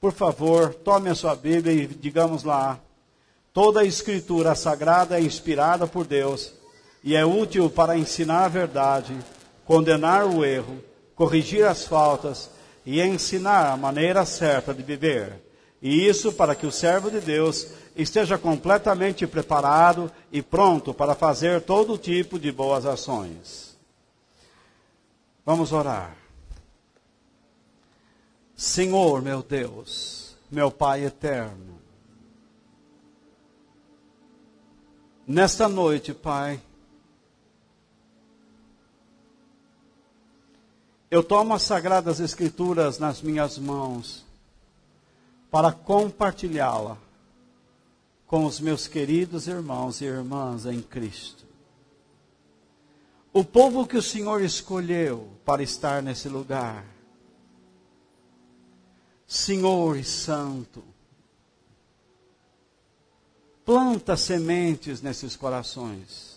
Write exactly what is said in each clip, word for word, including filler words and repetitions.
por favor, tome a sua Bíblia e digamos lá: toda a Escritura sagrada é inspirada por Deus e é útil para ensinar a verdade, condenar o erro, corrigir as faltas e ensinar a maneira certa de viver. E isso para que o servo de Deus esteja completamente preparado e pronto para fazer todo tipo de boas ações. Vamos orar. Senhor, meu Deus, meu Pai eterno, nesta noite, Pai, eu tomo as Sagradas Escrituras nas minhas mãos para compartilhá-la com os meus queridos irmãos e irmãs em Cristo. O povo que o Senhor escolheu para estar nesse lugar. Senhor e Santo, planta sementes nesses corações.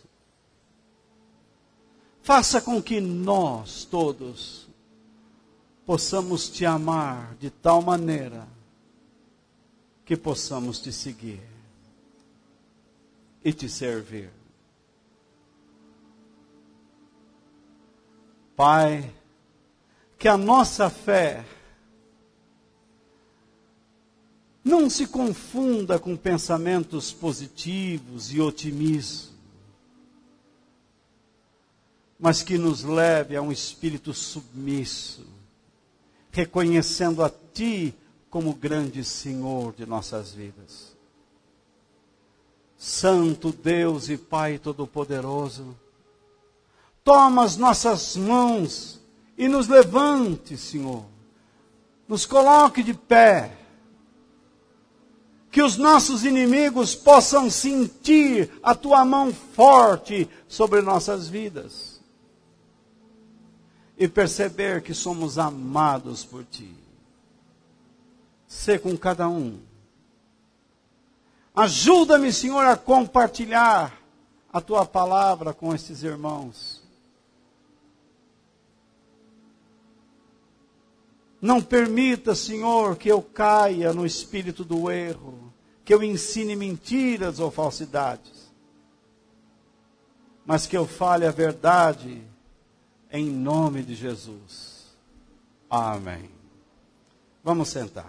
Faça com que nós todos possamos te amar de tal maneira que possamos te seguir e te servir. Pai, que a nossa fé não se confunda com pensamentos positivos e otimismo, mas que nos leve a um espírito submisso, reconhecendo a Ti como grande Senhor de nossas vidas. Santo Deus e Pai Todo-Poderoso, toma as nossas mãos e nos levante, Senhor. Nos coloque de pé. Que os nossos inimigos possam sentir a Tua mão forte sobre nossas vidas. E perceber que somos amados por Ti. Sê com cada um. Ajuda-me, Senhor, a compartilhar a Tua palavra com estes irmãos. Não permita, Senhor, que eu caia no espírito do erro, que eu ensine mentiras ou falsidades, mas que eu fale a verdade em nome de Jesus. Amém. Vamos sentar.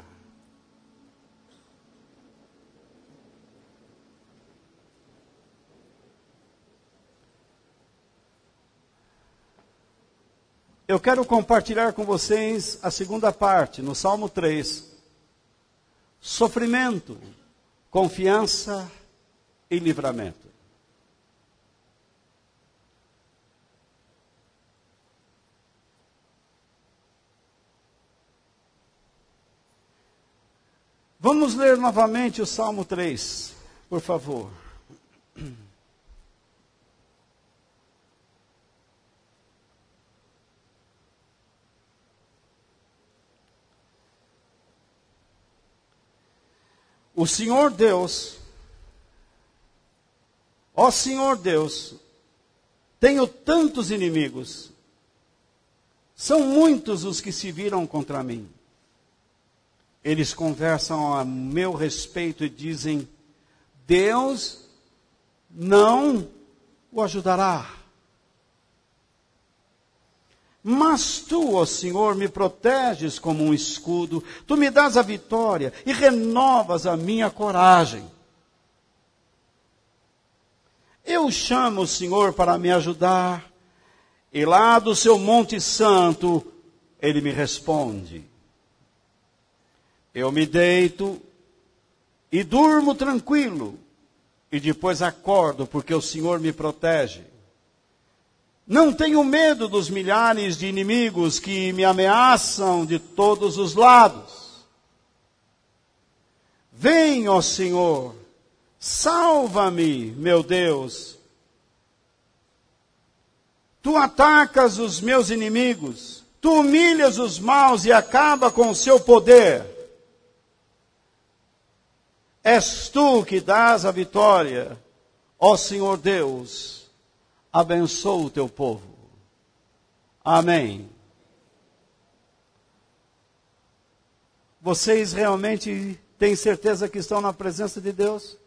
Eu quero compartilhar com vocês a segunda parte, no Salmo três. Sofrimento, confiança e livramento. Vamos ler novamente o Salmo três, por favor. O Senhor Deus, ó Senhor Deus, tenho tantos inimigos, são muitos os que se viram contra mim. Eles conversam a meu respeito e dizem: Deus não o ajudará. Mas tu, ó Senhor, me proteges como um escudo, tu me dás a vitória e renovas a minha coragem. Eu chamo o Senhor para me ajudar, e lá do seu monte santo, ele me responde. Eu me deito e durmo tranquilo, e depois acordo, porque o Senhor me protege. Não tenho medo dos milhares de inimigos que me ameaçam de todos os lados. Vem, ó Senhor, salva-me, meu Deus. Tu atacas os meus inimigos, tu humilhas os maus e acaba com o seu poder. És tu que dás a vitória, ó Senhor Deus. Abençoa o teu povo. Amém. Vocês realmente têm certeza que estão na presença de Deus?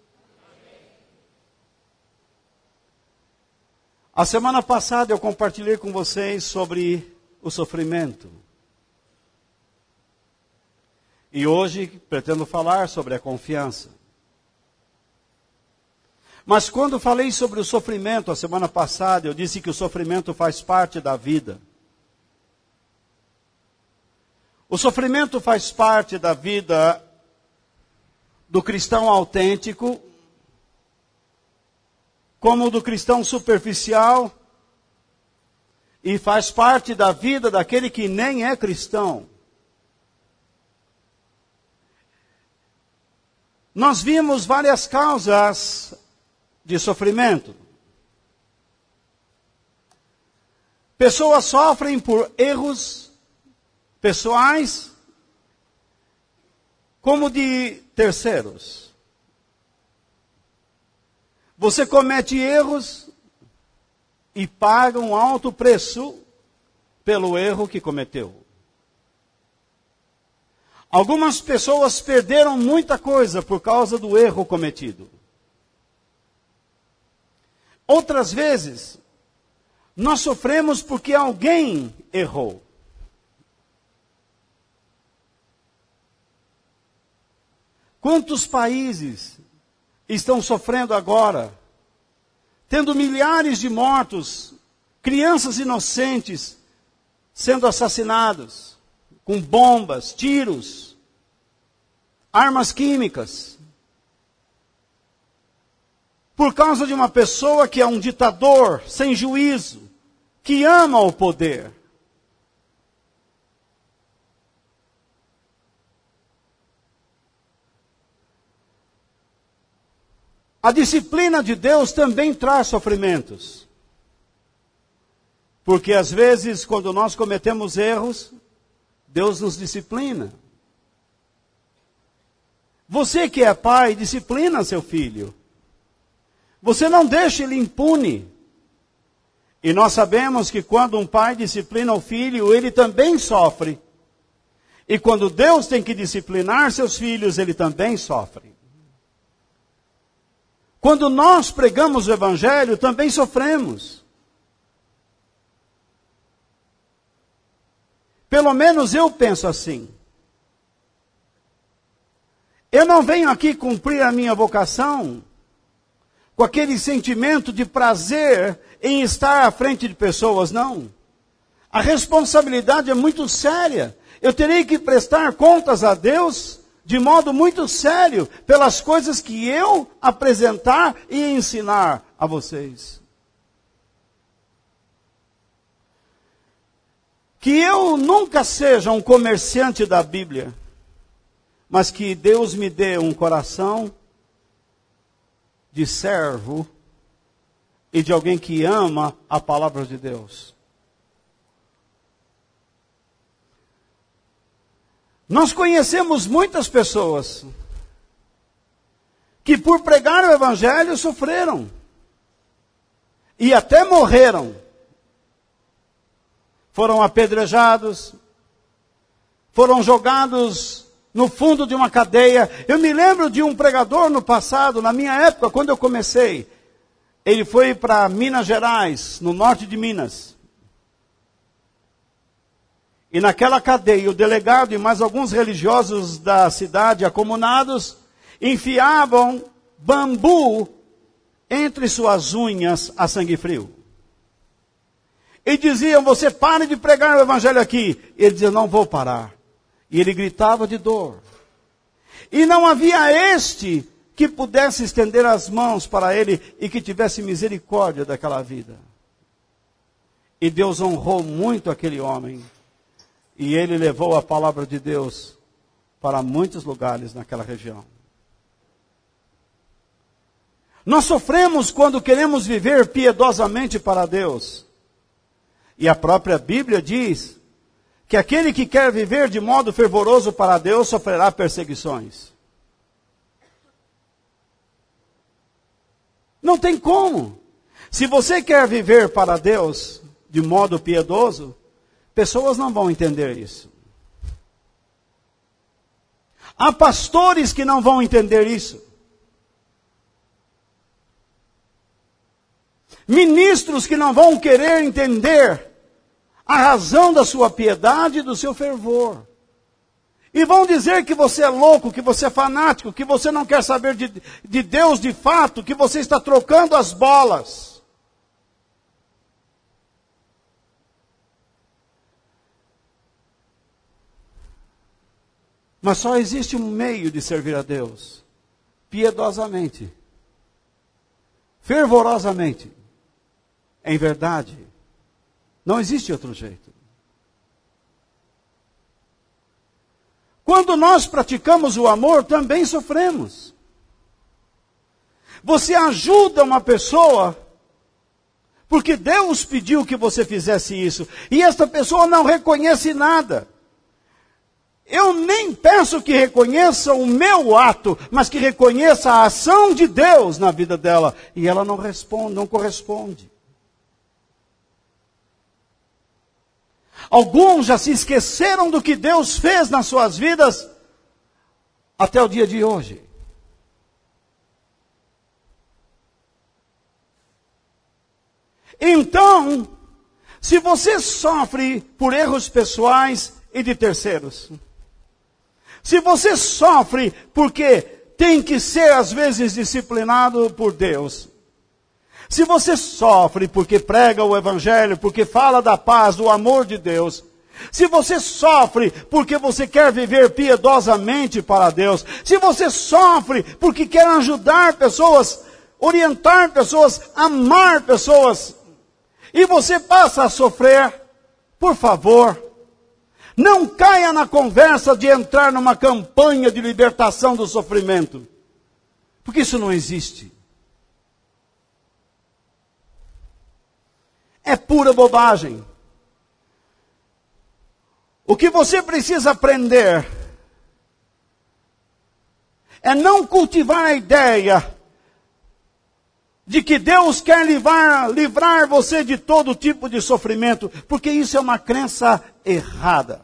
A semana passada eu compartilhei com vocês sobre o sofrimento. E hoje pretendo falar sobre a confiança. Mas quando falei sobre o sofrimento a semana passada, eu disse que o sofrimento faz parte da vida. O sofrimento faz parte da vida do cristão autêntico, como do cristão superficial, e faz parte da vida daquele que nem é cristão. Nós vimos várias causas de sofrimento. Pessoas sofrem por erros pessoais, como de terceiros. Você comete erros e paga um alto preço pelo erro que cometeu. Algumas pessoas perderam muita coisa por causa do erro cometido. Outras vezes, nós sofremos porque alguém errou. Quantos países estão sofrendo agora, tendo milhares de mortos, crianças inocentes sendo assassinados, com bombas, tiros, armas químicas, por causa de uma pessoa que é um ditador sem juízo, que ama o poder. A disciplina de Deus também traz sofrimentos. Porque às vezes, quando nós cometemos erros, Deus nos disciplina. Você que é pai, disciplina seu filho. Você não deixa ele impune. E nós sabemos que quando um pai disciplina o filho, ele também sofre. E quando Deus tem que disciplinar seus filhos, ele também sofre. Quando nós pregamos o Evangelho, também sofremos. Pelo menos eu penso assim. Eu não venho aqui cumprir a minha vocação com aquele sentimento de prazer em estar à frente de pessoas, não. A responsabilidade é muito séria. Eu terei que prestar contas a Deus de modo muito sério, pelas coisas que eu apresentar e ensinar a vocês. Que eu nunca seja um comerciante da Bíblia, mas que Deus me dê um coração de servo e de alguém que ama a palavra de Deus. Nós conhecemos muitas pessoas que por pregar o Evangelho sofreram e até morreram. Foram apedrejados, foram jogados no fundo de uma cadeia. Eu me lembro de um pregador no passado, na minha época, quando eu comecei. Ele foi para Minas Gerais, no norte de Minas. E naquela cadeia, o delegado e mais alguns religiosos da cidade acomunados enfiavam bambu entre suas unhas a sangue frio. E diziam, você pare de pregar o Evangelho aqui. Ele dizia, não vou parar. E ele gritava de dor. E não havia este que pudesse estender as mãos para ele e que tivesse misericórdia daquela vida. E Deus honrou muito aquele homem. E ele levou a palavra de Deus para muitos lugares naquela região. Nós sofremos quando queremos viver piedosamente para Deus. E a própria Bíblia diz que aquele que quer viver de modo fervoroso para Deus sofrerá perseguições. Não tem como. Se você quer viver para Deus de modo piedoso, pessoas não vão entender isso. Há pastores que não vão entender isso. Ministros que não vão querer entender a razão da sua piedade e do seu fervor. E vão dizer que você é louco, que você é fanático, que você não quer saber de, de Deus de fato, que você está trocando as bolas. Mas só existe um meio de servir a Deus: piedosamente, fervorosamente, em verdade. Não existe outro jeito. Quando nós praticamos o amor, também sofremos. Você ajuda uma pessoa porque Deus pediu que você fizesse isso, e esta pessoa não reconhece nada. Eu nem peço que reconheça o meu ato, mas que reconheça a ação de Deus na vida dela, e ela não responde, não corresponde. Alguns já se esqueceram do que Deus fez nas suas vidas até o dia de hoje. Então, se você sofre por erros pessoais e de terceiros, se você sofre porque tem que ser às vezes disciplinado por Deus, se você sofre porque prega o Evangelho, porque fala da paz, do amor de Deus, se você sofre porque você quer viver piedosamente para Deus, se você sofre porque quer ajudar pessoas, orientar pessoas, amar pessoas, e você passa a sofrer, por favor, não caia na conversa de entrar numa campanha de libertação do sofrimento, porque isso não existe. É pura bobagem. O que você precisa aprender é não cultivar a ideia de que Deus quer livrar, livrar você de todo tipo de sofrimento, porque isso é uma crença errada.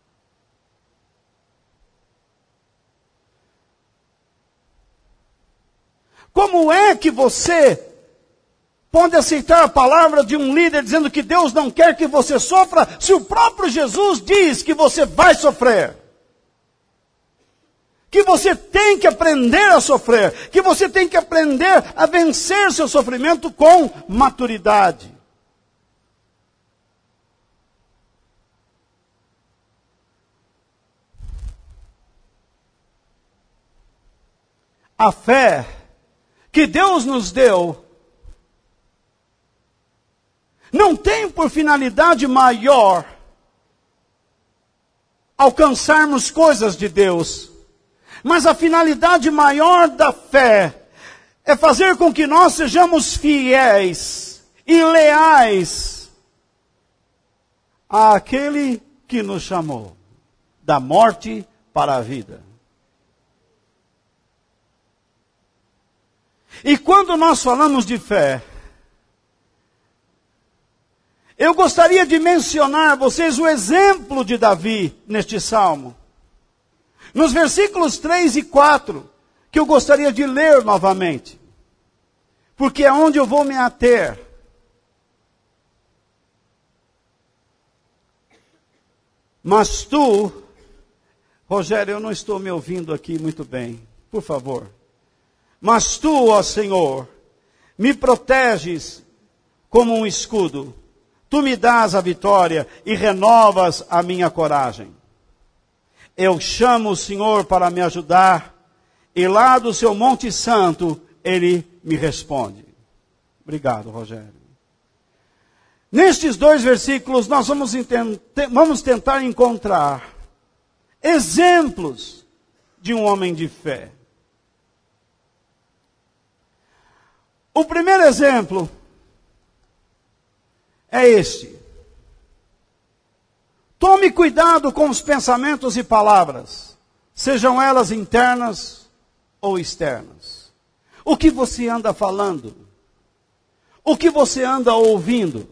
Como é que você pode aceitar a palavra de um líder dizendo que Deus não quer que você sofra, se o próprio Jesus diz que você vai sofrer? Que você tem que aprender a sofrer, que você tem que aprender a vencer seu sofrimento com maturidade. A fé que Deus nos deu não tem por finalidade maior alcançarmos coisas de Deus. Mas a finalidade maior da fé é fazer com que nós sejamos fiéis e leais àquele que nos chamou da morte para a vida. E quando nós falamos de fé, eu gostaria de mencionar a vocês o exemplo de Davi neste salmo. Nos versículos três e quatro, que eu gostaria de ler novamente, porque é onde eu vou me ater. Mas tu, Rogério, eu não estou me ouvindo aqui muito bem, por favor. Mas tu, ó Senhor, me proteges como um escudo. Tu me dás a vitória e renovas a minha coragem. Eu chamo o Senhor para me ajudar, e lá do seu Monte Santo, Ele me responde. Obrigado, Rogério. Nestes dois versículos, nós vamos, vamos tentar encontrar exemplos de um homem de fé. O primeiro exemplo é este. Tome cuidado com os pensamentos e palavras, sejam elas internas ou externas. O que você anda falando? O que você anda ouvindo?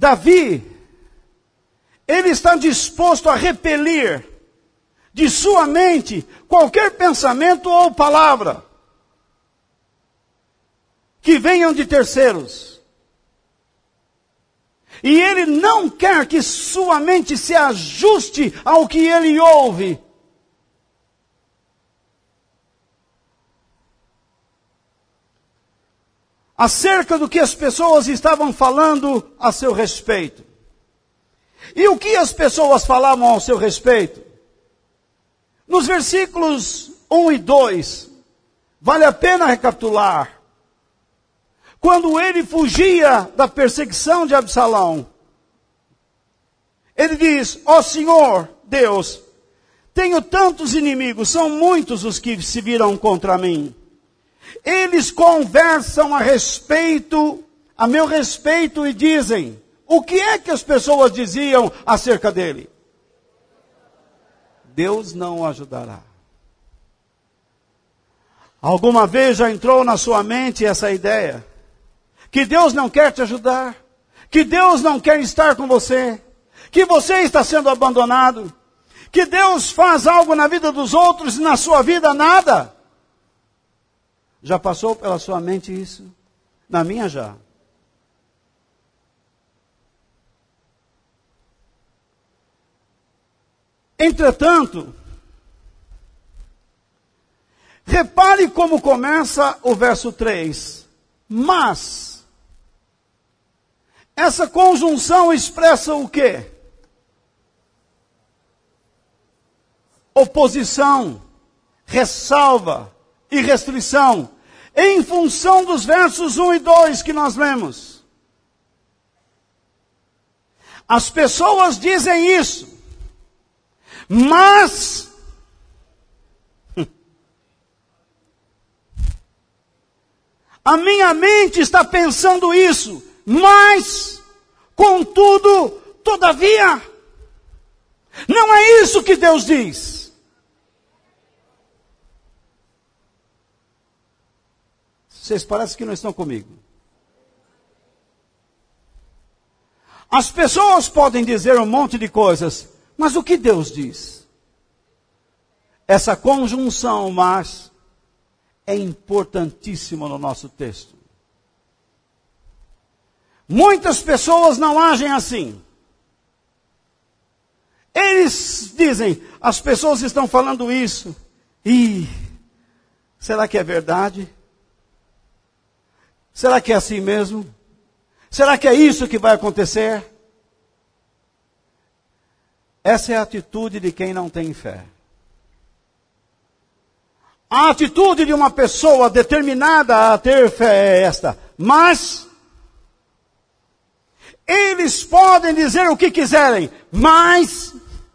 Davi, ele está disposto a repelir de sua mente qualquer pensamento ou palavra que venham de terceiros. E ele não quer que sua mente se ajuste ao que ele ouve. Acerca do que as pessoas estavam falando a seu respeito. E o que as pessoas falavam ao seu respeito? Nos versículos um e dois, vale a pena recapitular. Quando ele fugia da perseguição de Absalão, ele diz: ó Senhor Deus, tenho tantos inimigos, são muitos os que se viram contra mim. Eles conversam a respeito, a meu respeito, e dizem: o que é que as pessoas diziam acerca dele? Deus não o ajudará. Alguma vez já entrou na sua mente essa ideia? Que Deus não quer te ajudar? Que Deus não quer estar com você? Que você está sendo abandonado? Que Deus faz algo na vida dos outros e na sua vida nada? Já passou pela sua mente isso? Na minha já. Entretanto, repare como começa o verso três. Mas, essa conjunção expressa o quê? Oposição, ressalva e restrição, em função dos versos um e dois que nós lemos. As pessoas dizem isso, mas a minha mente está pensando isso, mas, contudo, todavia, não é isso que Deus diz. Vocês parecem que não estão comigo. As pessoas podem dizer um monte de coisas, mas o que Deus diz? Essa conjunção, mas, é importantíssima no nosso texto. Muitas pessoas não agem assim. Eles dizem, as pessoas estão falando isso. E será que é verdade? Será que é assim mesmo? Será que é isso que vai acontecer? Essa é a atitude de quem não tem fé. A atitude de uma pessoa determinada a ter fé é esta. Mas eles podem dizer o que quiserem, mas,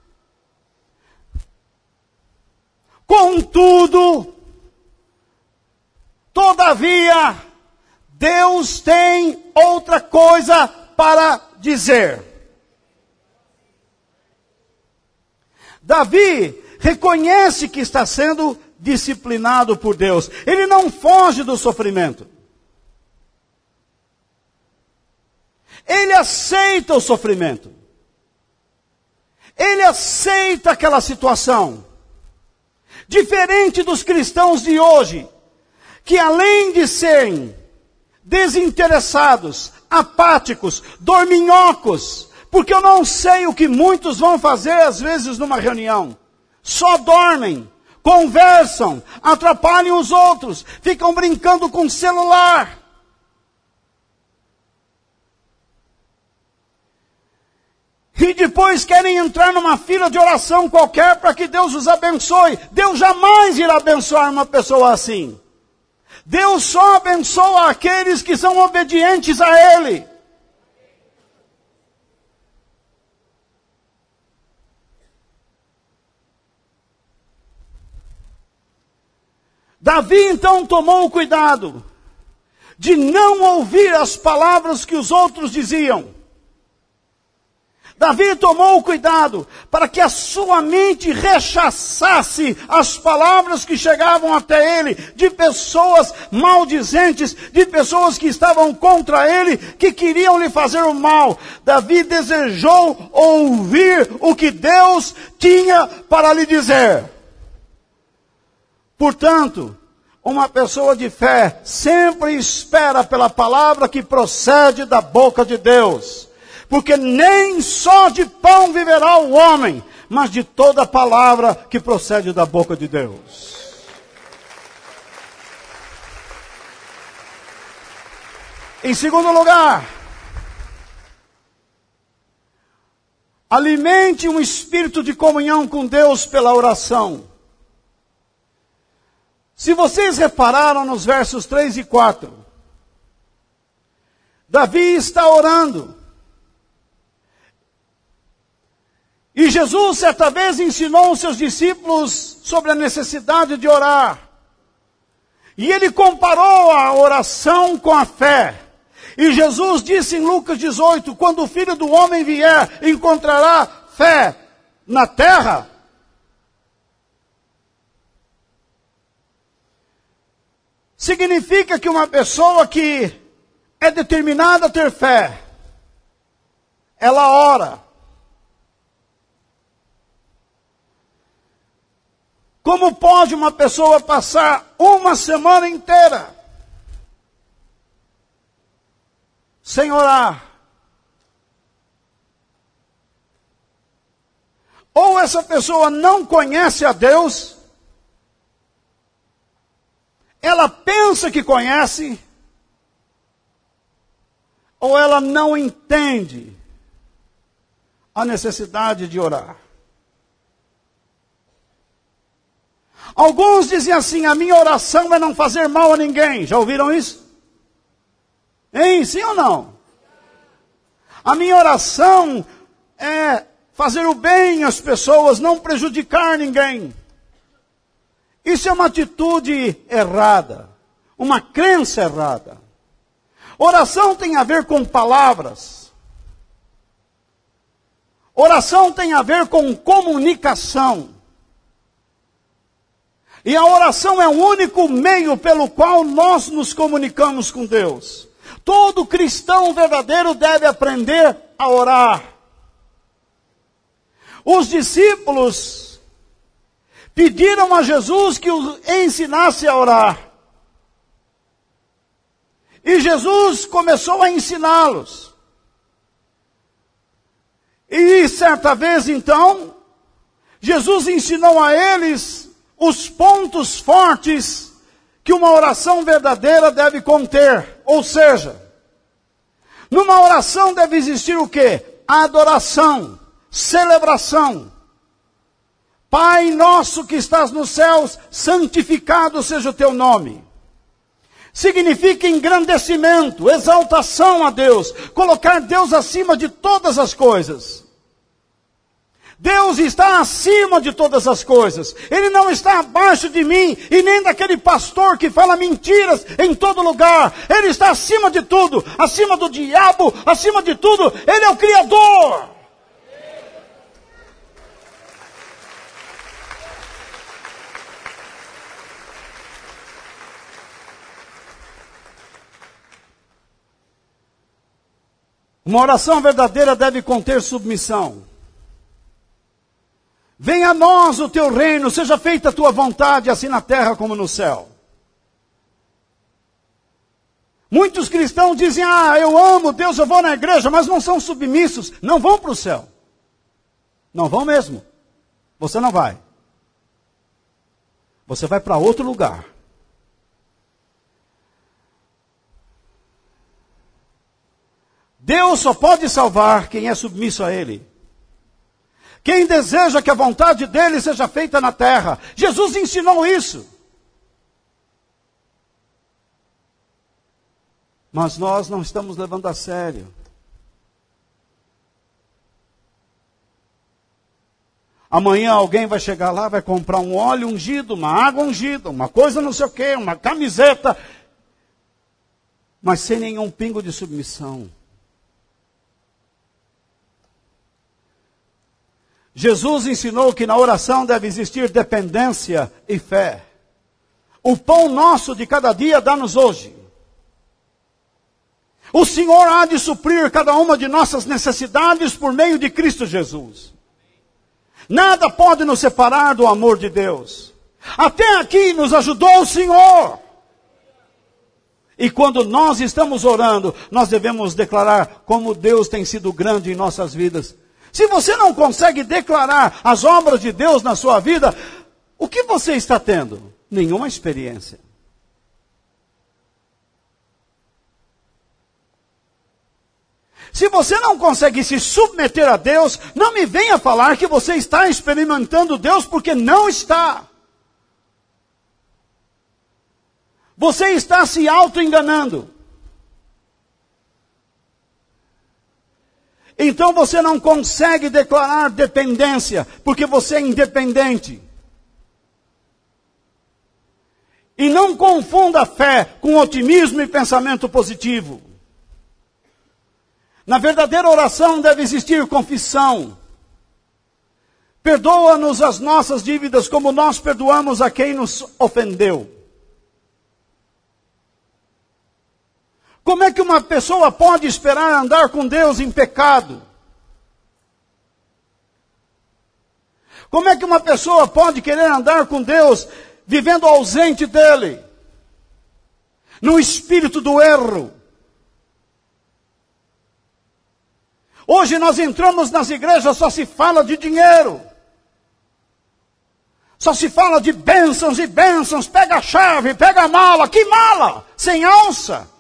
contudo, todavia, Deus tem outra coisa para dizer. Davi reconhece que está sendo disciplinado por Deus. Ele não foge do sofrimento. Ele aceita o sofrimento. Ele aceita aquela situação. Diferente dos cristãos de hoje, que além de serem desinteressados, apáticos, dorminhocos, porque eu não sei o que muitos vão fazer às vezes numa reunião. Só dormem, conversam, atrapalham os outros, ficam brincando com o celular. E depois querem entrar numa fila de oração qualquer para que Deus os abençoe. Deus jamais irá abençoar uma pessoa assim. Deus só abençoa aqueles que são obedientes a Ele. Davi então tomou o cuidado de não ouvir as palavras que os outros diziam. Davi tomou cuidado para que a sua mente rechaçasse as palavras que chegavam até ele, de pessoas maldizentes, de pessoas que estavam contra ele, que queriam lhe fazer o mal. Davi desejou ouvir o que Deus tinha para lhe dizer. Portanto, uma pessoa de fé sempre espera pela palavra que procede da boca de Deus. Porque nem só de pão viverá o homem, mas de toda palavra que procede da boca de Deus. Em segundo lugar, alimente um espírito de comunhão com Deus pela oração. Se vocês repararam nos versos três e quatro, Davi está orando. E Jesus, certa vez, ensinou os seus discípulos sobre a necessidade de orar. E ele comparou a oração com a fé. E Jesus disse em Lucas dezoito, quando o Filho do Homem vier, encontrará fé na terra? Significa que uma pessoa que é determinada a ter fé, ela ora. Como pode uma pessoa passar uma semana inteira sem orar? Ou essa pessoa não conhece a Deus, ela pensa que conhece, ou ela não entende a necessidade de orar. Alguns dizem assim, a minha oração é não fazer mal a ninguém. Já ouviram isso? Hein? Sim ou não? A minha oração é fazer o bem às pessoas, não prejudicar ninguém. Isso é uma atitude errada, uma crença errada. Oração tem a ver com palavras. Oração tem a ver com comunicação. E a oração é o único meio pelo qual nós nos comunicamos com Deus. Todo cristão verdadeiro deve aprender a orar. Os discípulos pediram a Jesus que os ensinasse a orar. E Jesus começou a ensiná-los. E certa vez então, Jesus ensinou a eles os pontos fortes que uma oração verdadeira deve conter. Ou seja, numa oração deve existir o quê? Adoração, celebração. Pai nosso que estás nos céus, santificado seja o teu nome. Significa engrandecimento, exaltação a Deus, colocar Deus acima de todas as coisas. Deus está acima de todas as coisas. Ele não está abaixo de mim e nem daquele pastor que fala mentiras em todo lugar. Ele está acima de tudo, acima do diabo, acima de tudo. Ele é o Criador. Uma oração verdadeira deve conter submissão. Venha a nós o teu reino, seja feita a tua vontade, assim na terra como no céu. Muitos cristãos dizem, ah, eu amo Deus, eu vou na igreja, mas não são submissos, não vão para o céu. Não vão mesmo. Você não vai. Você vai para outro lugar. Deus só pode salvar quem é submisso a Ele. Quem deseja que a vontade dele seja feita na terra. Jesus ensinou isso. Mas nós não estamos levando a sério. Amanhã alguém vai chegar lá, vai comprar um óleo ungido, uma água ungida, uma coisa não sei o quê, uma camiseta, mas sem nenhum pingo de submissão. Jesus ensinou que na oração deve existir dependência e fé. O pão nosso de cada dia dá-nos hoje. O Senhor há de suprir cada uma de nossas necessidades por meio de Cristo Jesus. Nada pode nos separar do amor de Deus. Até aqui nos ajudou o Senhor. E quando nós estamos orando, nós devemos declarar como Deus tem sido grande em nossas vidas. Se você não consegue declarar as obras de Deus na sua vida, o que você está tendo? Nenhuma experiência. Se você não consegue se submeter a Deus, não me venha falar que você está experimentando Deus, porque não está. Você está se auto-enganando. Então você não consegue declarar dependência, porque você é independente. E não confunda fé com otimismo e pensamento positivo. Na verdadeira oração deve existir confissão. Perdoa-nos as nossas dívidas como nós perdoamos a quem nos ofendeu. Como é que uma pessoa pode esperar andar com Deus em pecado? Como é que uma pessoa pode querer andar com Deus vivendo ausente dele? No espírito do erro. Hoje nós entramos nas igrejas, só se fala de dinheiro. Só se fala de bênçãos e bênçãos. Pega a chave, pega a mala. Que mala? Sem alça.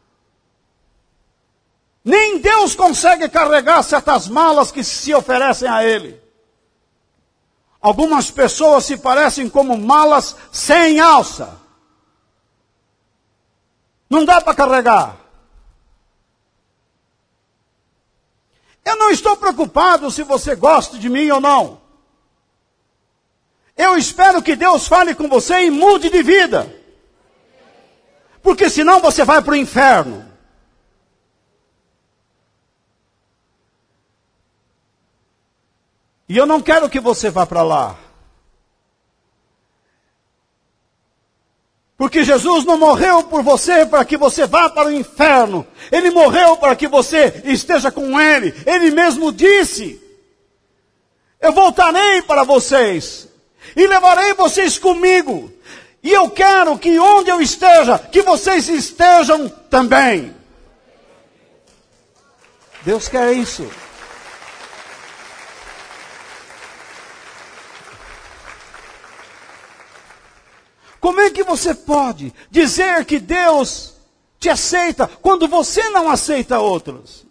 Nem Deus consegue carregar certas malas que se oferecem a Ele. Algumas pessoas se parecem como malas sem alça. Não dá para carregar. Eu não estou preocupado se você gosta de mim ou não. Eu espero que Deus fale com você e mude de vida. Porque senão você vai para o inferno. E eu não quero que você vá para lá. Porque Jesus não morreu por você para que você vá para o inferno. Ele morreu para que você esteja com Ele. Ele mesmo disse: eu voltarei para vocês e levarei vocês comigo. E eu quero que onde eu esteja, que vocês estejam também. Deus quer isso. Como é que você pode dizer que Deus te aceita quando você não aceita outros?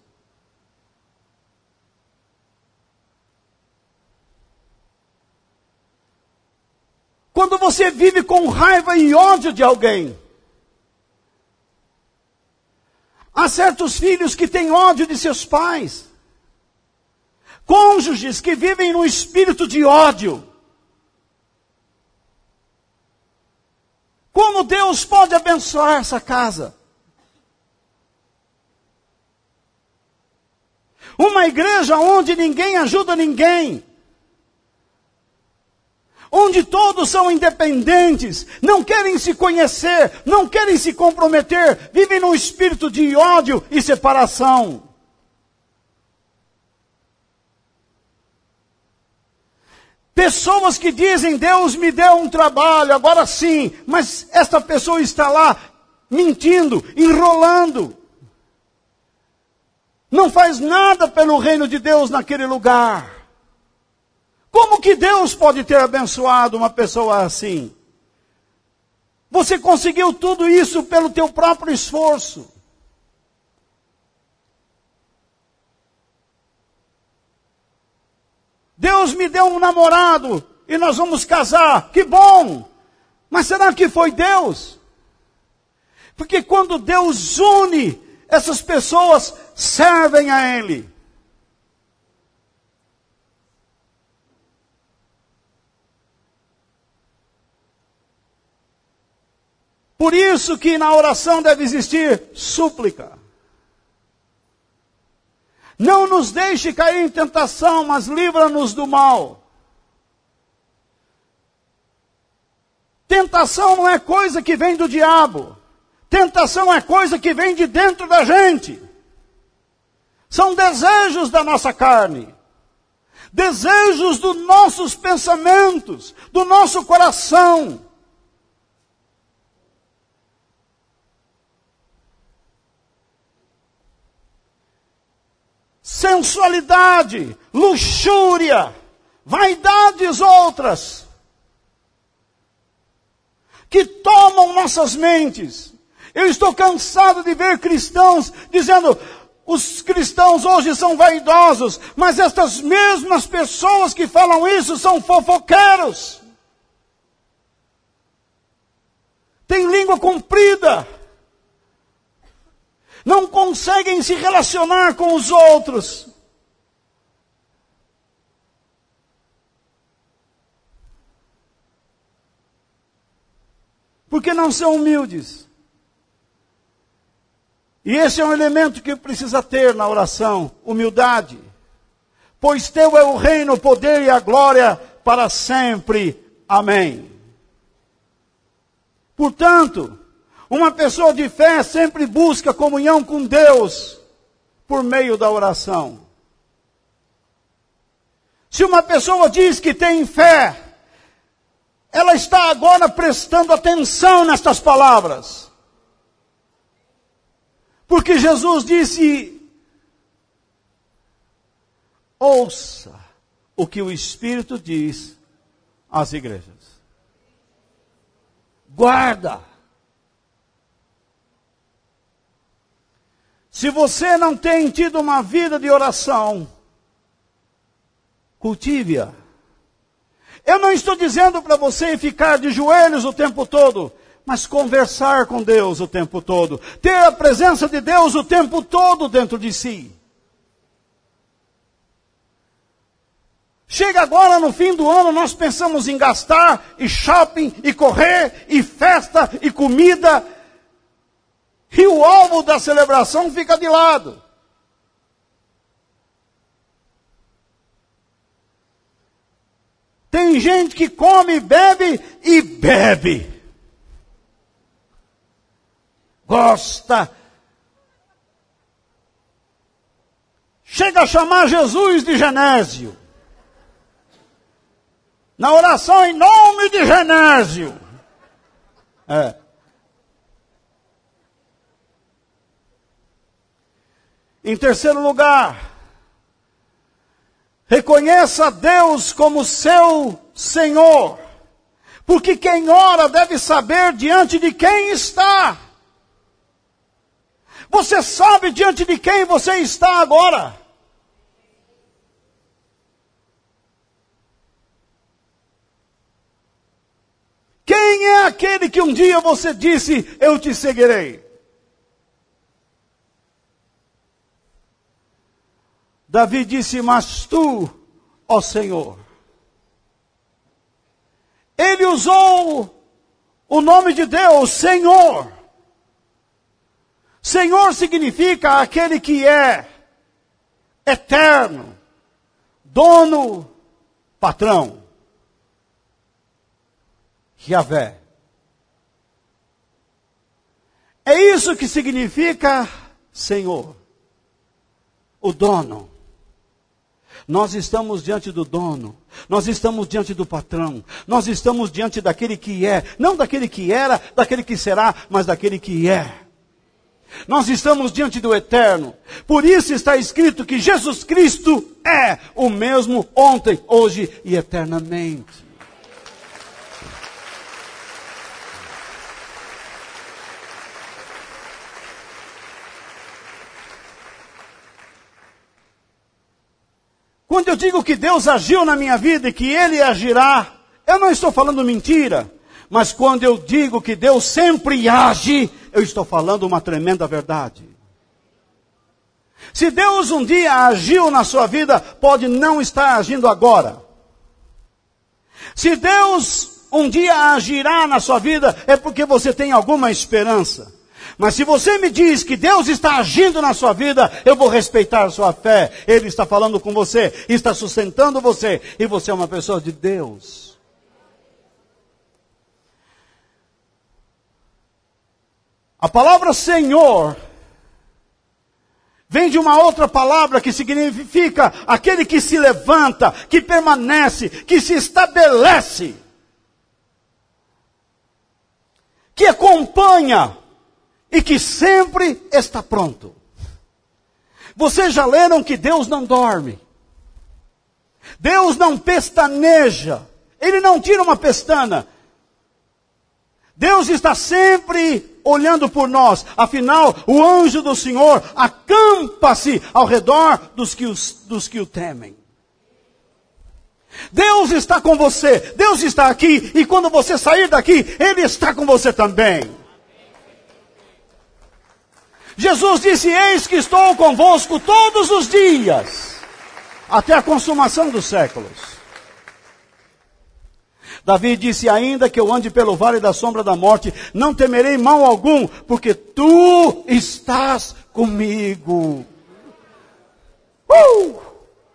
Quando você vive com raiva e ódio de alguém. Há certos filhos que têm ódio de seus pais. Cônjuges que vivem no espírito de ódio. Como Deus pode abençoar essa casa? Uma igreja onde ninguém ajuda ninguém. Onde todos são independentes, não querem se conhecer, não querem se comprometer, vivem num espírito de ódio e separação. Pessoas que dizem, Deus me deu um trabalho, agora sim, mas esta pessoa está lá mentindo, enrolando. Não faz nada pelo reino de Deus naquele lugar. Como que Deus pode ter abençoado uma pessoa assim? Você conseguiu tudo isso pelo teu próprio esforço. Deus me deu um namorado e nós vamos casar. Que bom! Mas será que foi Deus? Porque quando Deus une, essas pessoas servem a Ele. Por isso que na oração deve existir súplica. Não nos deixe cair em tentação, mas livra-nos do mal. Tentação não é coisa que vem do diabo. Tentação é coisa que vem de dentro da gente. São desejos da nossa carne. Desejos dos nossos pensamentos, do nosso coração. Sensualidade, luxúria, vaidades outras, que tomam nossas mentes. Eu estou cansado de ver cristãos dizendo, os cristãos hoje são vaidosos, mas estas mesmas pessoas que falam isso são fofoqueiros. Tem língua comprida. Não conseguem se relacionar com os outros. Porque não são humildes. E esse é um elemento que precisa ter na oração, humildade. Pois teu é o reino, o poder e a glória para sempre. Amém. Portanto, uma pessoa de fé sempre busca comunhão com Deus por meio da oração. Se uma pessoa diz que tem fé, ela está agora prestando atenção nestas palavras. Porque Jesus disse, ouça o que o Espírito diz às igrejas. Guarda. Se você não tem tido uma vida de oração, cultive-a. Eu não estou dizendo para você ficar de joelhos o tempo todo, mas conversar com Deus o tempo todo. Ter a presença de Deus o tempo todo dentro de si. Chega agora no fim do ano, nós pensamos em gastar, e shopping, e correr, e festa, e comida. E o alvo da celebração fica de lado. Tem gente que come, bebe e bebe. Gosta. Chega a chamar Jesus de Genésio. Na oração em nome de Genésio. É. Em terceiro lugar, reconheça Deus como seu Senhor. Porque quem ora deve saber diante de quem está. Você sabe diante de quem você está agora. Quem é aquele que um dia você disse, eu te seguirei? Davi disse, mas tu, ó Senhor. Ele usou o nome de Deus, Senhor. Senhor significa aquele que é eterno, dono, patrão. Yahvé. É isso que significa Senhor. O dono. Nós estamos diante do dono. Nós estamos diante do patrão. Nós estamos diante daquele que é. Não daquele que era, daquele que será, mas daquele que é. Nós estamos diante do eterno. Por isso está escrito que Jesus Cristo é o mesmo ontem, hoje e eternamente. Quando eu digo que Deus agiu na minha vida e que Ele agirá, eu não estou falando mentira. Mas quando eu digo que Deus sempre age, eu estou falando uma tremenda verdade. Se Deus um dia agiu na sua vida, pode não estar agindo agora. Se Deus um dia agirá na sua vida, é porque você tem alguma esperança. Mas se você me diz que Deus está agindo na sua vida, eu vou respeitar a sua fé. Ele está falando com você, está sustentando você, e você é uma pessoa de Deus. A palavra Senhor vem de uma outra palavra que significa aquele que se levanta, que permanece, que se estabelece, que acompanha e que sempre está pronto. Vocês já leram que Deus não dorme. Deus não pestaneja. Ele não tira uma pestana. Deus está sempre olhando por nós. Afinal, o anjo do Senhor acampa-se ao redor dos que, os, dos que o temem. Deus está com você. Deus está aqui. E quando você sair daqui, Ele está com você também. Jesus disse, eis que estou convosco todos os dias, até a consumação dos séculos. Davi disse, ainda que eu ande pelo vale da sombra da morte, não temerei mal algum, porque tu estás comigo. Uh!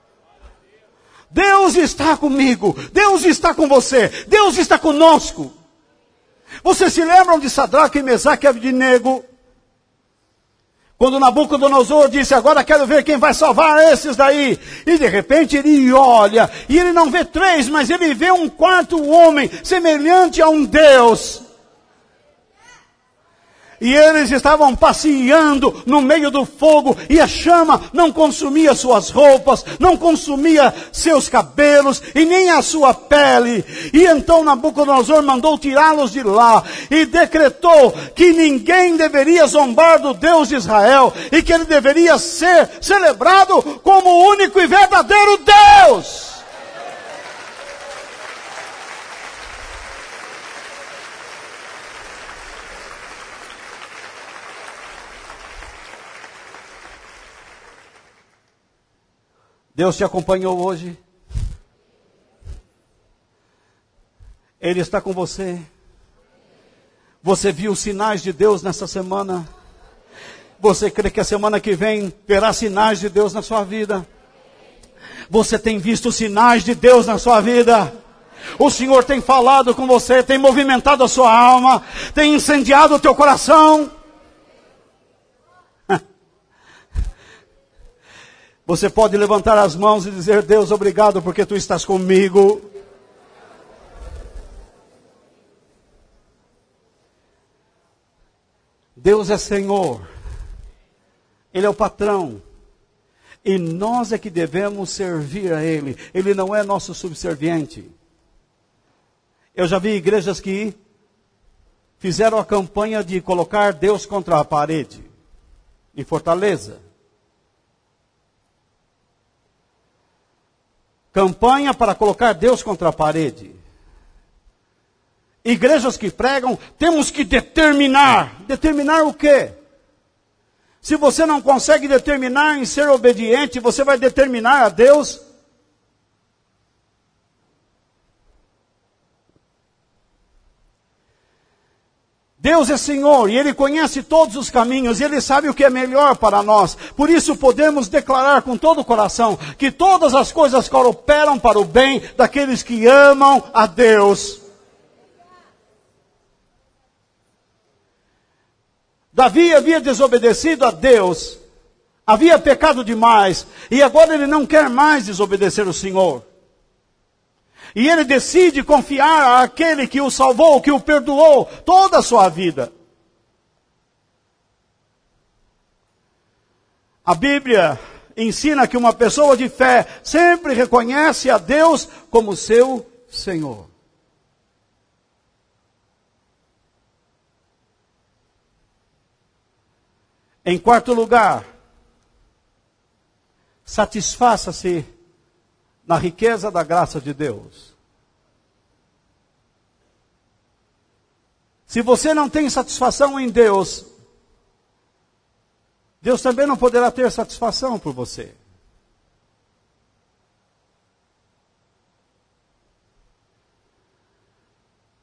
Deus está comigo, Deus está com você, Deus está conosco. Vocês se lembram de Sadraque, Mesaque e Abednego? Quando Nabucodonosor disse, agora quero ver quem vai salvar esses daí. E de repente ele olha, e ele não vê três, mas ele vê um quarto homem, semelhante a um Deus. E eles estavam passeando no meio do fogo, e a chama não consumia suas roupas, não consumia seus cabelos, e nem a sua pele. E então Nabucodonosor mandou tirá-los de lá, e decretou que ninguém deveria zombar do Deus de Israel, e que ele deveria ser celebrado como o único e verdadeiro Deus. Deus te acompanhou hoje. Ele está com você. Você viu sinais de Deus nessa semana? Você crê que a semana que vem terá sinais de Deus na sua vida? Você tem visto sinais de Deus na sua vida? O Senhor tem falado com você, tem movimentado a sua alma, tem incendiado o teu coração? Você pode levantar as mãos e dizer, Deus, obrigado porque tu estás comigo. Deus é Senhor. Ele é o patrão. E nós é que devemos servir a Ele. Ele não é nosso subserviente. Eu já vi igrejas que fizeram a campanha de colocar Deus contra a parede. Em Fortaleza. Campanha para colocar Deus contra a parede. Igrejas que pregam, temos que determinar. Determinar o quê? Se você não consegue determinar em ser obediente, você vai determinar a Deus? Deus é Senhor e Ele conhece todos os caminhos e Ele sabe o que é melhor para nós. Por isso podemos declarar com todo o coração que todas as coisas cooperam para o bem daqueles que amam a Deus. Davi havia desobedecido a Deus, havia pecado demais e agora ele não quer mais desobedecer o Senhor. E ele decide confiar àquele que o salvou, que o perdoou toda a sua vida. A Bíblia ensina que uma pessoa de fé sempre reconhece a Deus como seu Senhor. Em quarto lugar, satisfaça-se na riqueza da graça de Deus. Se você não tem satisfação em Deus, Deus também não poderá ter satisfação por você.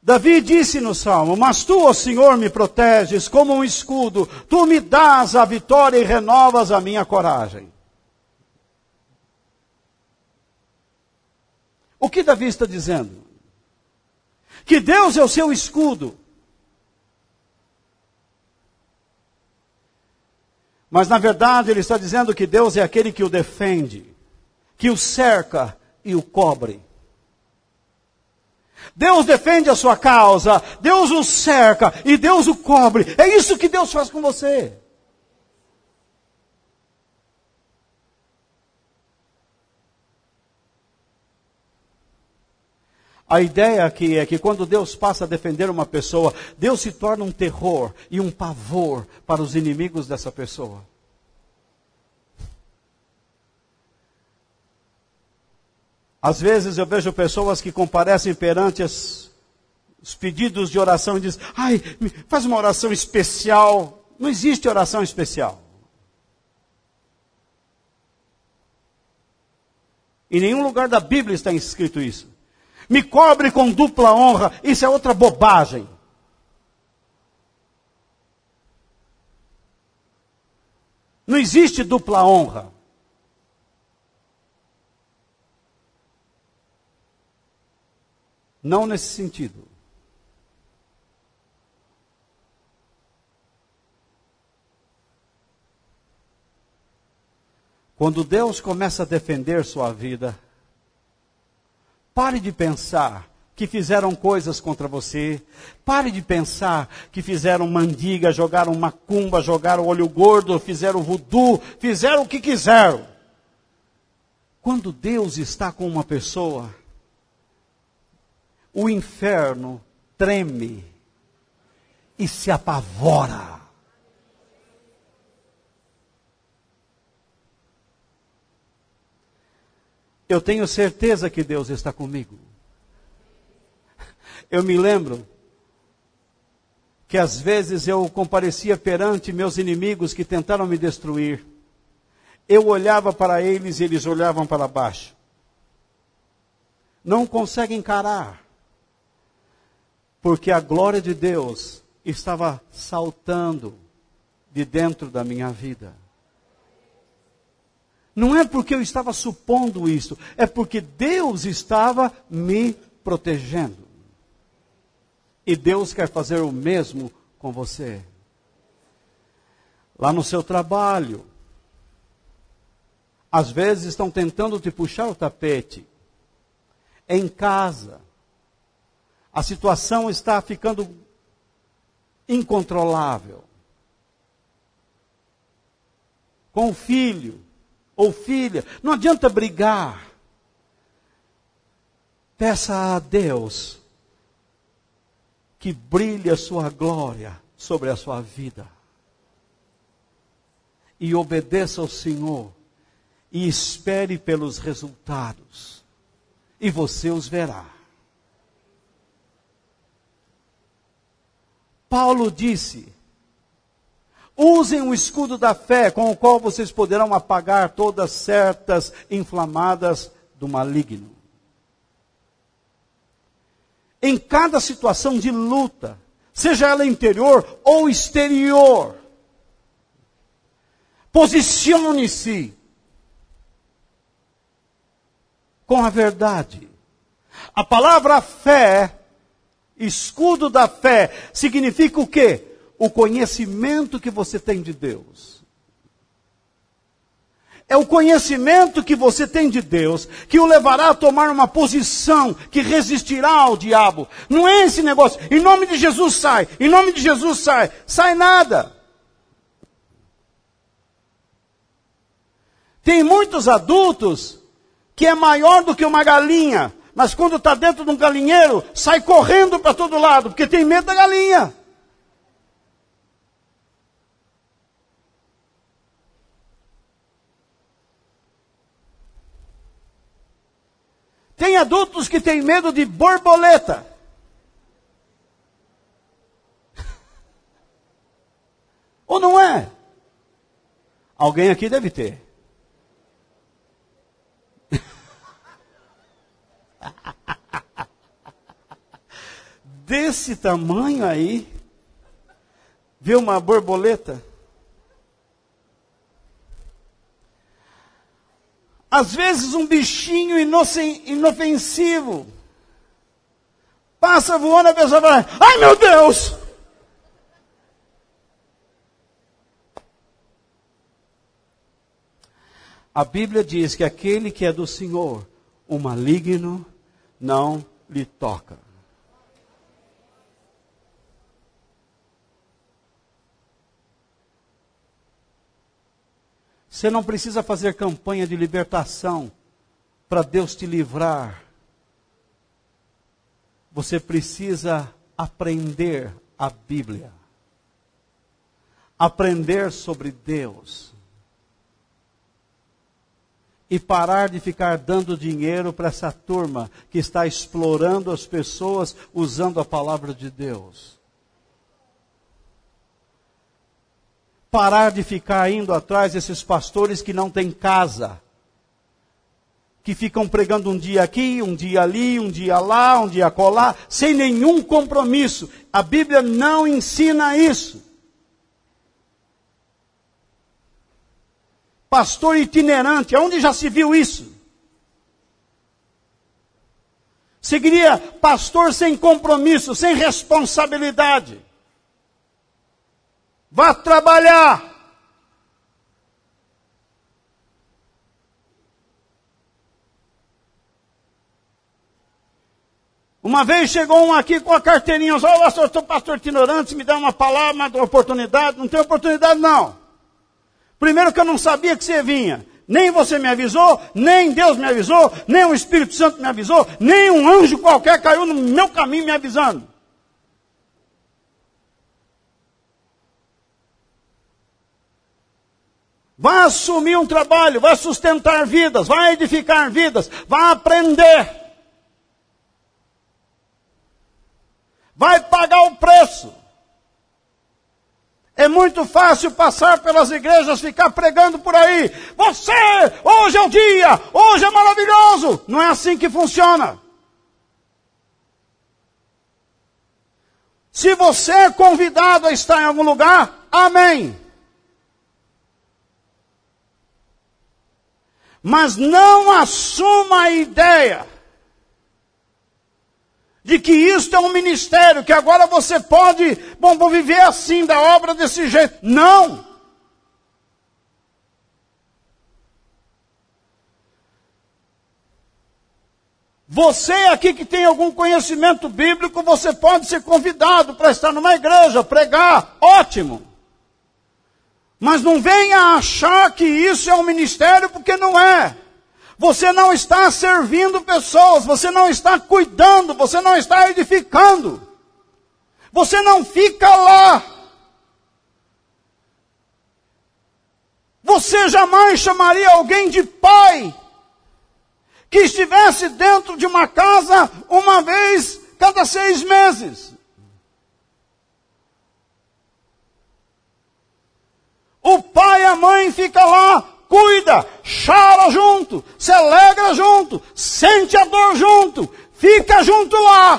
Davi disse no Salmo: mas tu, ó Senhor, me proteges como um escudo, tu me dás a vitória e renovas a minha coragem. O que Davi está dizendo? Que Deus é o seu escudo. Mas na verdade ele está dizendo que Deus é aquele que o defende, que o cerca e o cobre. Deus defende a sua causa, Deus o cerca e Deus o cobre. É isso que Deus faz com você. A ideia aqui é que quando Deus passa a defender uma pessoa, Deus se torna um terror e um pavor para os inimigos dessa pessoa. Às vezes eu vejo pessoas que comparecem perante as, os pedidos de oração e dizem: ai, faz uma oração especial. Não existe oração especial. Em nenhum lugar da Bíblia está escrito isso. Me cobre com dupla honra. Isso é outra bobagem. Não existe dupla honra. Não nesse sentido. Quando Deus começa a defender sua vida, pare de pensar que fizeram coisas contra você. Pare de pensar que fizeram mandiga, jogaram macumba, jogaram olho gordo, fizeram voodoo, fizeram o que quiseram. Quando Deus está com uma pessoa, o inferno treme e se apavora. Eu tenho certeza que Deus está comigo. Eu me lembro que às vezes eu comparecia perante meus inimigos que tentaram me destruir. Eu olhava para eles e eles olhavam para baixo. Não conseguem encarar. Porque a glória de Deus estava saltando de dentro da minha vida. Não é porque eu estava supondo isso, é porque Deus estava me protegendo. E Deus quer fazer o mesmo com você. Lá no seu trabalho, às vezes estão tentando te puxar o tapete. Em casa, a situação está ficando incontrolável. Com o filho ou filha, não adianta brigar. Peça a Deus que brilhe a sua glória sobre a sua vida. E obedeça ao Senhor. E espere pelos resultados. E você os verá. Paulo disse: usem o escudo da fé, com o qual vocês poderão apagar todas certas inflamadas do maligno. Em cada situação de luta, seja ela interior ou exterior, posicione-se com a verdade. A palavra fé, escudo da fé, significa o quê? O conhecimento que você tem de Deus. É o conhecimento que você tem de Deus que o levará a tomar uma posição que resistirá ao diabo. Não é esse negócio, em nome de Jesus sai, em nome de Jesus sai. Sai nada. Tem muitos adultos que é maior do que uma galinha, mas quando está dentro de um galinheiro, sai correndo para todo lado, porque tem medo da galinha. Tem adultos que têm medo de borboleta. Ou não é? Alguém aqui deve ter. desse tamanho aí, viu uma borboleta? Às vezes um bichinho inofensivo passa voando, a pessoa fala, ai meu Deus! A Bíblia diz que aquele que é do Senhor, o maligno não lhe toca. Você não precisa fazer campanha de libertação para Deus te livrar. Você precisa aprender a Bíblia. Aprender sobre Deus. E parar de ficar dando dinheiro para essa turma que está explorando as pessoas usando a palavra de Deus. Parar de ficar indo atrás desses pastores que não têm casa. Que ficam pregando um dia aqui, um dia ali, um dia lá, um dia acolá, sem nenhum compromisso. A Bíblia não ensina isso. Pastor itinerante, onde já se viu isso? Seguiria pastor sem compromisso, sem responsabilidade. Vá trabalhar. Uma vez chegou um aqui com a carteirinha, só, oh, eu sou pastor itinerante, me dá uma palavra, uma oportunidade. Não tem oportunidade não. Primeiro que eu não sabia que você vinha. Nem você me avisou, nem Deus me avisou, nem o Espírito Santo me avisou, nem um anjo qualquer caiu no meu caminho me avisando. Vai assumir um trabalho, vai sustentar vidas, vai edificar vidas, vai aprender. Vai pagar o preço. É muito fácil passar pelas igrejas, ficar pregando por aí. Você, hoje é o dia, hoje é maravilhoso. Não é assim que funciona. Se você é convidado a estar em algum lugar, amém. Mas não assuma a ideia de que isto é um ministério, que agora você pode, bom, vou viver assim, da obra desse jeito. Não! Você aqui que tem algum conhecimento bíblico, você pode ser convidado para estar numa igreja, pregar, ótimo. Mas não venha achar que isso é um ministério, porque não é. Você não está servindo pessoas, você não está cuidando, você não está edificando. Você não fica lá. Você jamais chamaria alguém de pai que estivesse dentro de uma casa uma vez cada seis meses. O pai e a mãe ficam lá, cuida, chora junto, se alegra junto, sente a dor junto, fica junto lá.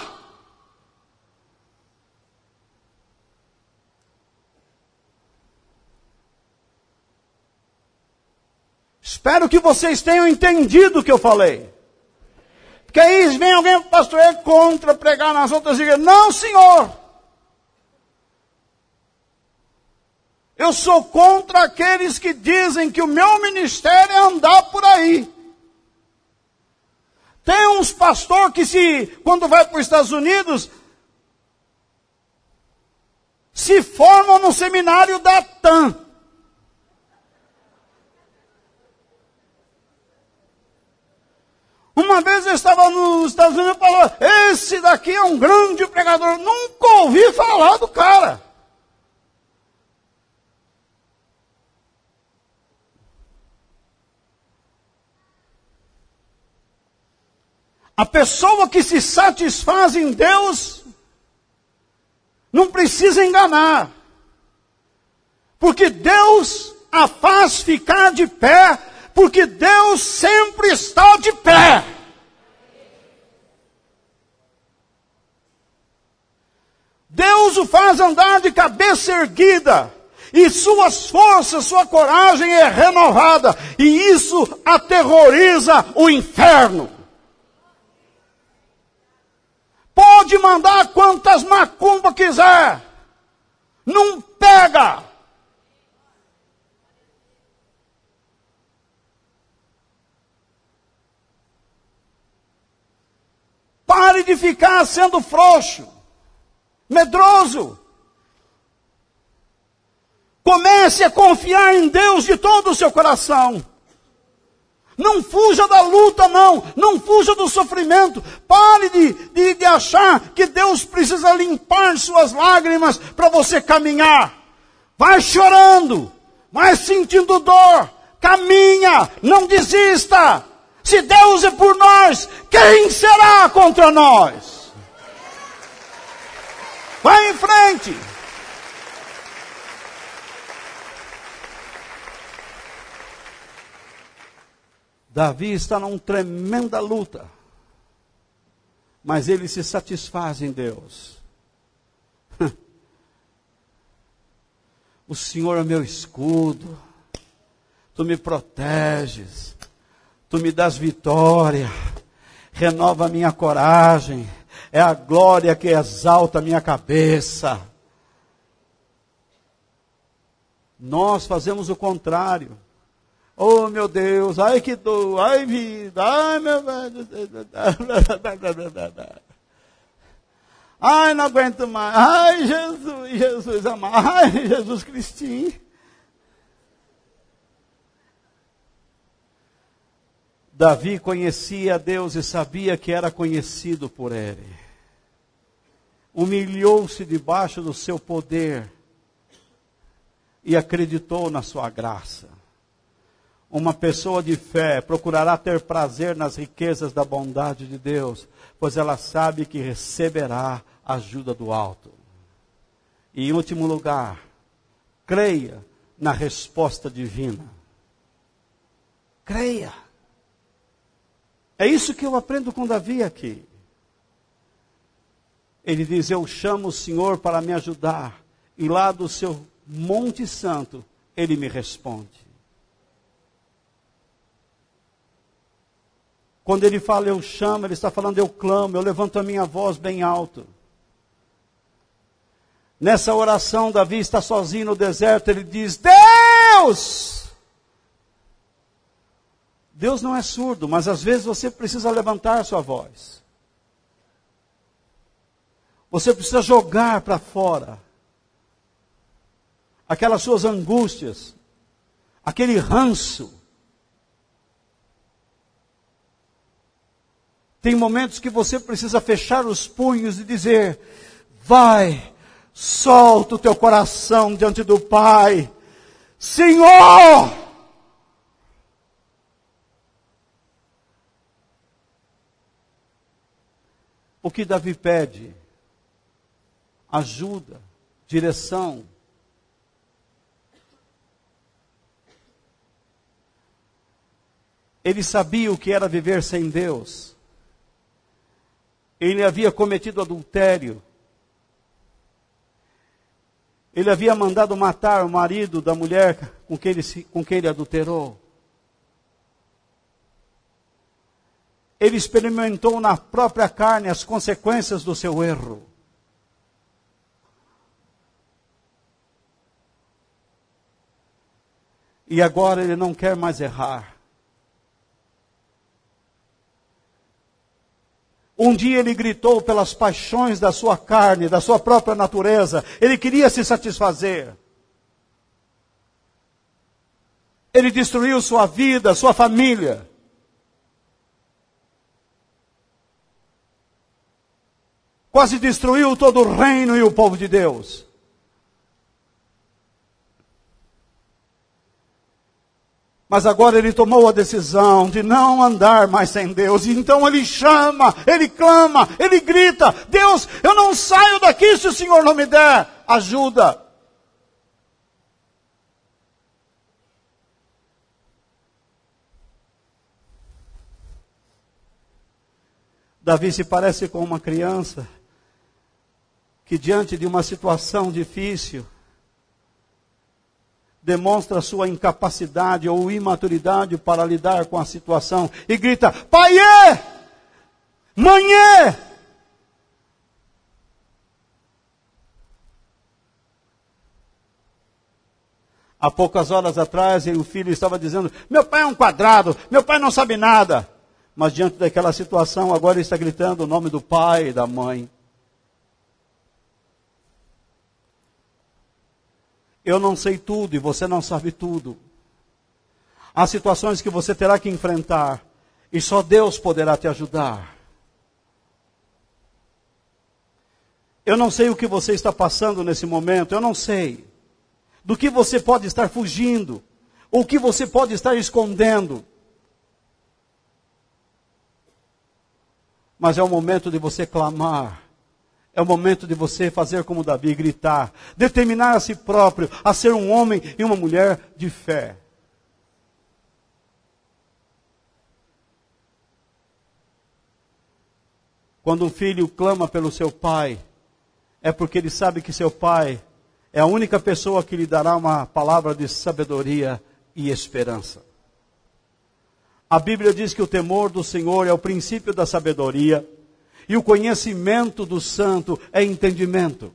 Espero que vocês tenham entendido o que eu falei. Porque aí vem alguém, pastor, é contra pregar nas outras igrejas. Não, senhor. Eu sou contra aqueles que dizem que o meu ministério é andar por aí. Tem uns pastores que se, quando vai para os Estados Unidos, se formam no seminário da T A M. Uma vez eu estava nos Estados Unidos e falou, esse daqui é um grande pregador. Nunca ouvi falar do cara. A pessoa que se satisfaz em Deus não precisa enganar. Porque Deus a faz ficar de pé, porque Deus sempre está de pé. Deus o faz andar de cabeça erguida. E suas forças, sua coragem é renovada. E isso aterroriza o inferno. Pode mandar quantas macumbas quiser. Não pega. Pare de ficar sendo frouxo, medroso. Comece a confiar em Deus de todo o seu coração. Não fuja da luta, não. Não fuja do sofrimento. Pare de, de, de achar que Deus precisa limpar suas lágrimas para você caminhar. Vai chorando. Vai sentindo dor. Caminha. Não desista. Se Deus é por nós, quem será contra nós? Vai em frente. Davi está numa tremenda luta, mas ele se satisfaz em Deus. O Senhor é meu escudo, Tu me proteges, Tu me dás vitória, renova a minha coragem, é a glória que exalta a minha cabeça. Nós fazemos o contrário. Oh, meu Deus, ai que dor, ai vida, ai meu... Ai, não aguento mais, ai Jesus, Jesus amado, ai Jesus Cristinho. Davi conhecia Deus e sabia que era conhecido por Ele. Humilhou-se debaixo do seu poder e acreditou na sua graça. Uma pessoa de fé procurará ter prazer nas riquezas da bondade de Deus, pois ela sabe que receberá a ajuda do alto. E em último lugar, creia na resposta divina. Creia. É isso que eu aprendo com Davi aqui. Ele diz, eu chamo o Senhor para me ajudar, e lá do seu Monte Santo, Ele me responde. Quando ele fala eu chamo, ele está falando eu clamo, eu levanto a minha voz bem alto. Nessa oração, Davi está sozinho no deserto, ele diz, Deus! Deus não é surdo, mas às vezes você precisa levantar sua voz. Você precisa jogar para fora aquelas suas angústias, aquele ranço. Tem momentos que você precisa fechar os punhos e dizer, vai, solta o teu coração diante do Pai. Senhor! O que Davi pede? Ajuda, direção. Ele sabia o que era viver sem Deus. Ele havia cometido adultério. Ele havia mandado matar o marido da mulher com quem ele, com quem ele adulterou. Ele experimentou na própria carne as consequências do seu erro. E agora ele não quer mais errar. Um dia ele gritou pelas paixões da sua carne, da sua própria natureza. Ele queria se satisfazer. Ele destruiu sua vida, sua família. Quase destruiu todo o reino e o povo de Deus. Mas agora ele tomou a decisão de não andar mais sem Deus. E então ele chama, ele clama, ele grita, Deus, eu não saio daqui se o Senhor não me der ajuda. Davi se parece com uma criança que diante de uma situação difícil, demonstra sua incapacidade ou imaturidade para lidar com a situação e grita: Paiê! Mãe! Há poucas horas atrás, o filho estava dizendo: meu pai é um quadrado, meu pai não sabe nada. Mas diante daquela situação, agora ele está gritando o nome do pai e da mãe. Eu não sei tudo e você não sabe tudo. Há situações que você terá que enfrentar e só Deus poderá te ajudar. Eu não sei o que você está passando nesse momento, eu não sei. Do que você pode estar fugindo, ou o que você pode estar escondendo. Mas é o momento de você clamar. É o momento de você fazer como Davi, gritar. Determinar a si próprio a ser um homem e uma mulher de fé. Quando um filho clama pelo seu pai, é porque ele sabe que seu pai é a única pessoa que lhe dará uma palavra de sabedoria e esperança. A Bíblia diz que o temor do Senhor é o princípio da sabedoria. E o conhecimento do santo é entendimento.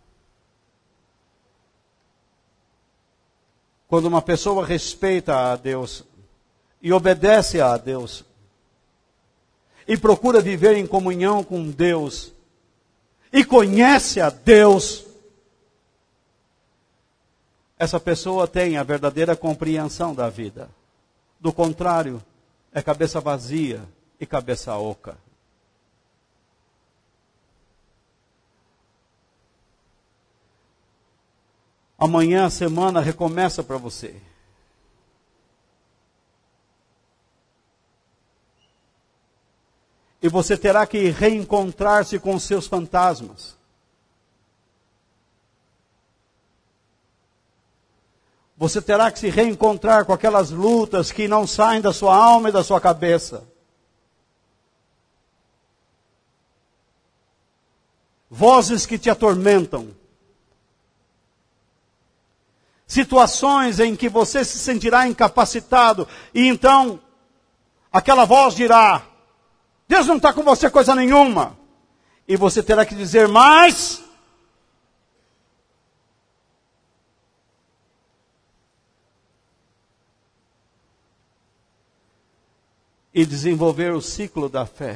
Quando uma pessoa respeita a Deus e obedece a Deus e procura viver em comunhão com Deus e conhece a Deus, essa pessoa tem a verdadeira compreensão da vida. Do contrário, é cabeça vazia e cabeça oca. Amanhã a semana recomeça para você. E você terá que reencontrar-se com os seus fantasmas. Você terá que se reencontrar com aquelas lutas que não saem da sua alma e da sua cabeça. Vozes que te atormentam. Situações em que você se sentirá incapacitado. E então, aquela voz dirá: Deus não está com você coisa nenhuma. E você terá que dizer: mas... e desenvolver o ciclo da fé.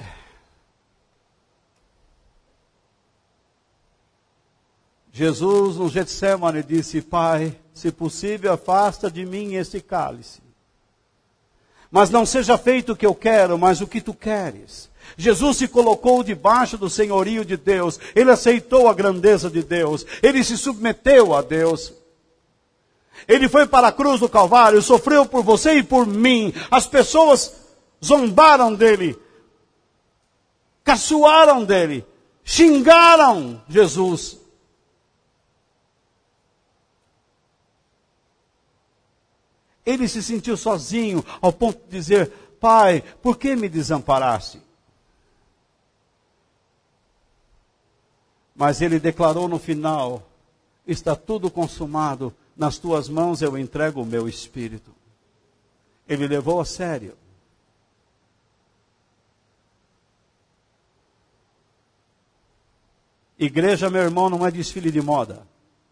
Jesus, no Getsemane, disse: Pai, se possível, afasta de mim esse cálice. Mas não seja feito o que eu quero, mas o que tu queres. Jesus se colocou debaixo do senhorio de Deus. Ele aceitou a grandeza de Deus. Ele se submeteu a Deus. Ele foi para a cruz do Calvário, sofreu por você e por mim. As pessoas zombaram dele, caçoaram dele, xingaram Jesus. Ele se sentiu sozinho, ao ponto de dizer: Pai, por que me desamparaste? Mas ele declarou no final: está tudo consumado, nas tuas mãos eu entrego o meu espírito. Ele levou a sério. Igreja, meu irmão, não é desfile de moda.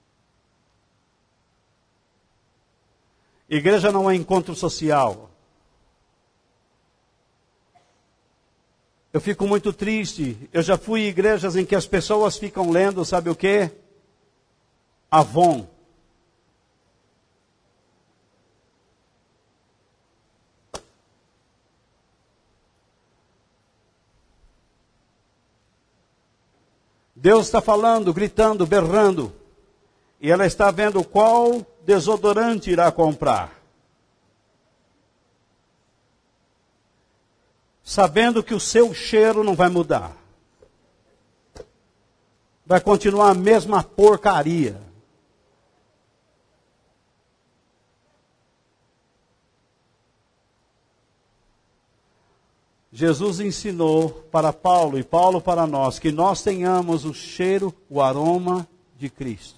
Igreja não é encontro social. Eu fico muito triste. Eu já fui em igrejas em que as pessoas ficam lendo, sabe o quê? Avon. Deus está falando, gritando, berrando. E ela está vendo qual desodorante irá comprar. Sabendo que o seu cheiro não vai mudar. Vai continuar a mesma porcaria. Jesus ensinou para Paulo e Paulo para nós que nós tenhamos o cheiro, o aroma de Cristo.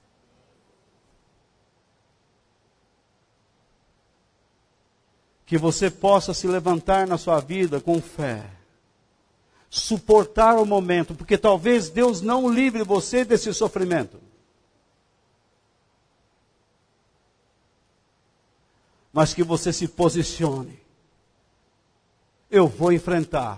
Que você possa se levantar na sua vida com fé. Suportar o momento, porque talvez Deus não livre você desse sofrimento. Mas que você se posicione. Eu vou enfrentar.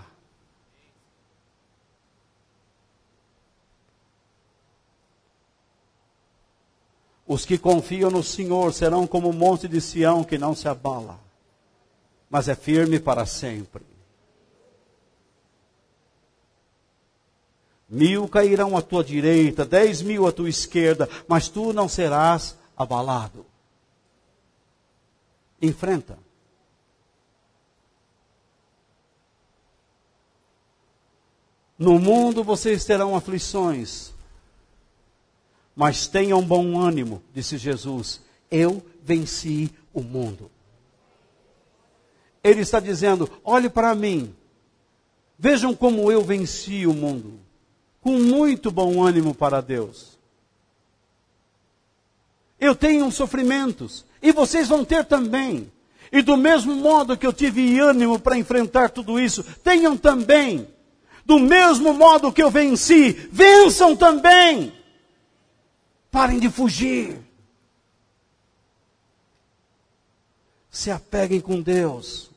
Os que confiam no Senhor serão como o monte de Sião que não se abala, mas é firme para sempre. Mil cairão à tua direita, dez mil à tua esquerda, mas tu não serás abalado. Enfrenta. No mundo vocês terão aflições, mas tenham bom ânimo, disse Jesus. Eu venci o mundo. Ele está dizendo, olhe para mim. Vejam como eu venci o mundo. Com muito bom ânimo para Deus. Eu tenho sofrimentos. E vocês vão ter também. E do mesmo modo que eu tive ânimo para enfrentar tudo isso, tenham também. Do mesmo modo que eu venci, vençam também. Parem de fugir. Se apeguem com Deus.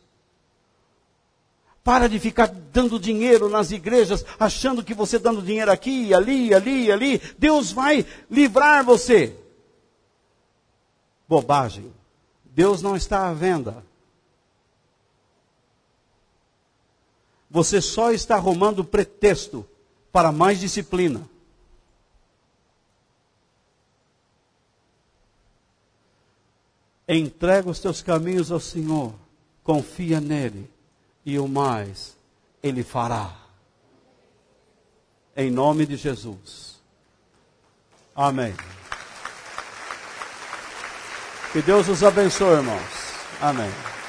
Para de ficar dando dinheiro nas igrejas, achando que você dando dinheiro aqui, ali, ali, ali, Deus vai livrar você. Bobagem. Deus não está à venda. Você só está arrumando pretexto para mais disciplina. Entrega os teus caminhos ao Senhor, confia nele. E o mais, Ele fará. Em nome de Jesus. Amém. Que Deus os abençoe, irmãos. Amém.